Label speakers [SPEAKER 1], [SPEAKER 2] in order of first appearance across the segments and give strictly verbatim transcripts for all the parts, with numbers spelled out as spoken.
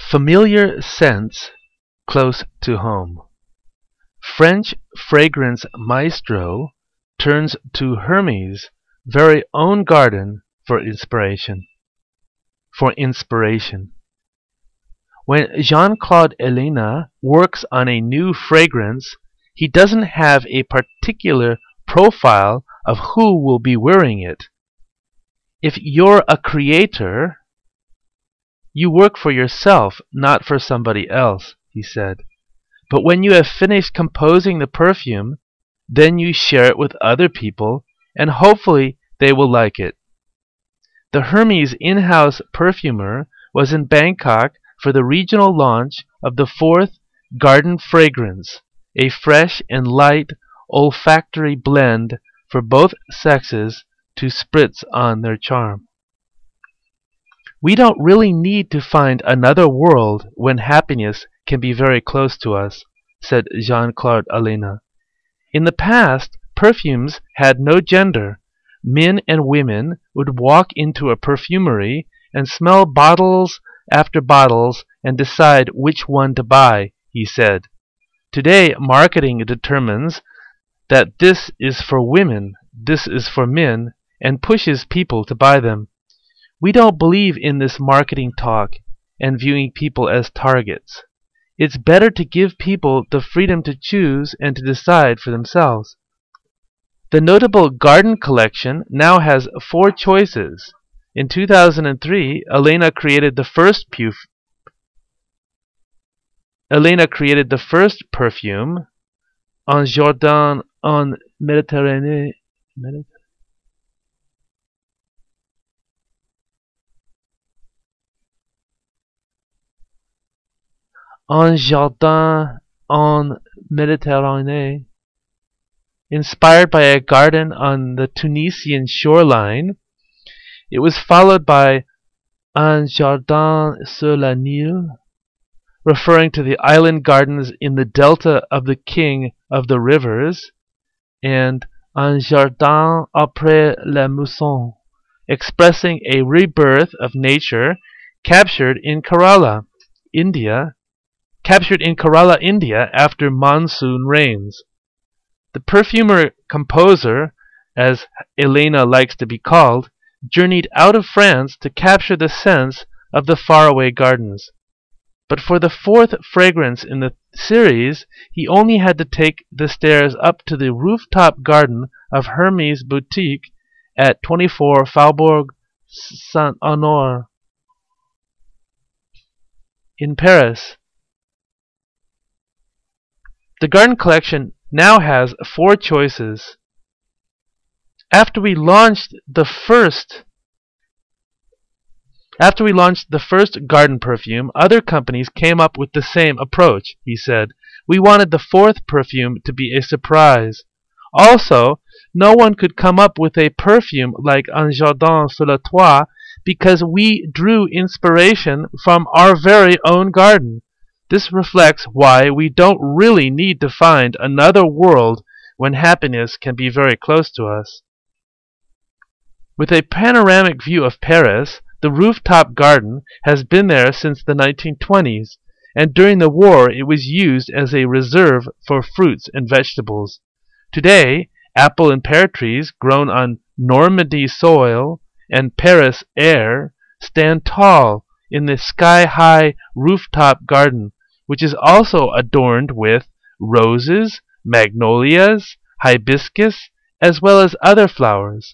[SPEAKER 1] Familiar scents close to home. French fragrance maestro turns to Hermes' very own garden for inspiration. For inspiration. When Jean-Claude Ellena works on a new fragrance, he doesn't have a particular profile of who will be wearing it. If you're a creator, you work for yourself, not for somebody else, he said. But when you have finished composing the perfume, then you share it with other people, and hopefully they will like it. The Hermes in-house perfumer was in Bangkok for the regional launch of the fourth Garden Fragrance, a fresh and light olfactory blend for both sexes to spritz on their charm. We don't really need to find another world when happiness can be very close to us, said Jean-Claude Ellena. In the past, perfumes had no gender. Men and women would walk into a perfumery and smell bottles after bottles and decide which one to buy, he said. Today, marketing determines that this is for women, this is for men, and pushes people to buy them. We don't believe in this marketing talk and viewing people as targets. It's better to give people the freedom to choose and to decide for themselves. The notable garden collection now has four choices. In two thousand three, Ellena created the first pu Ellena created the first perfume, En Jardin en Méditerranée. En Jardin en Méditerranée, inspired by a garden on the Tunisian shoreline. It was followed by Un Jardin sur la Nil, referring to the island gardens in the delta of the King of the Rivers, and Un Jardin après la mousson, expressing a rebirth of nature captured in Kerala, India, captured in Kerala, India after monsoon rains. The perfumer-composer, as Ellena likes to be called, journeyed out of France to capture the scents of the faraway gardens. But for the fourth fragrance in the series, he only had to take the stairs up to the rooftop garden of Hermes Boutique at twenty-four Faubourg Saint-Honore in Paris. The garden collection now has four choices. After we launched the first After we launched the first garden perfume, other companies came up with the same approach, he said. We wanted the fourth perfume to be a surprise. Also, no one could come up with a perfume like Un Jardin sur la Toile because we drew inspiration from our very own garden. This reflects why we don't really need to find another world when happiness can be very close to us. With a panoramic view of Paris, the rooftop garden has been there since the nineteen twenties, and during the war it was used as a reserve for fruits and vegetables. Today, apple and pear trees grown on Normandy soil and Paris air stand tall in the sky-high rooftop garden, which is also adorned with roses, magnolias, hibiscus, as well as other flowers.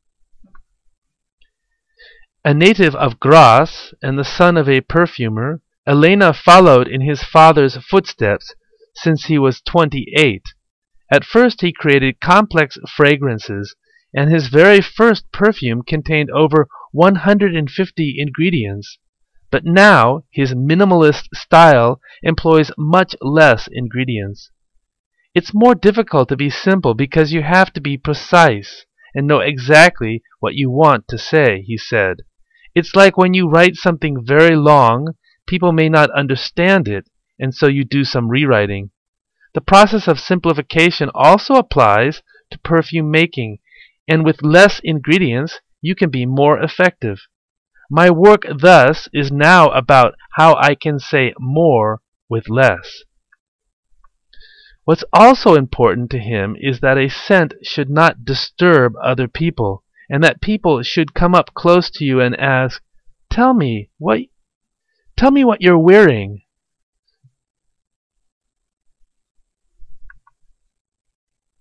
[SPEAKER 1] A native of Grasse and the son of a perfumer, Ellena followed in his father's footsteps since he was twenty-eight. At first he created complex fragrances, and his very first perfume contained over one hundred fifty ingredients. But now his minimalist style employs much less ingredients. It's more difficult to be simple because you have to be precise and know exactly what you want to say, he said. It's like when you write something very long, people may not understand it, and so you do some rewriting. The process of simplification also applies to perfume making, and with less ingredients, you can be more effective. My work thus is now about how I can say more with less. What's also important to him is that a scent should not disturb other people, and that people should come up close to you and ask, "Tell me what, tell me what you're wearing."